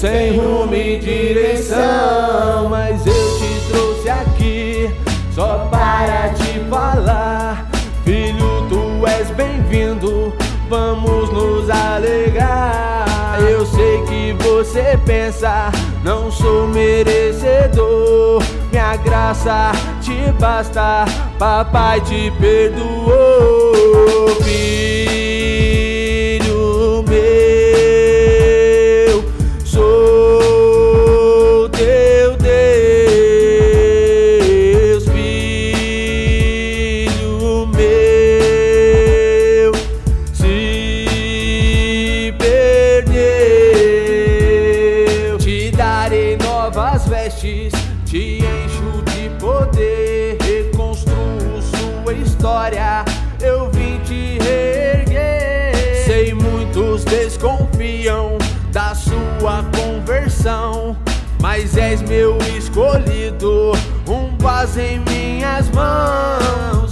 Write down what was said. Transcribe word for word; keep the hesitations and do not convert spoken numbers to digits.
sem rumo e direção. Mas eu te trouxe aqui só para te falar: filho, tu és bem-vindo, vamos nos alegrar. Eu sei que você pensa, não sou merecedor, minha graça te basta, papai te perdoou. Filho meu, sou teu Deus. Filho meu, se perdeu, te darei novas vestes, te encho de poder, reconstruo sua história, eu vim te reerguer. Sei, muitos desconfiam da sua conversão, mas és meu escolhido, um vaso em minhas mãos.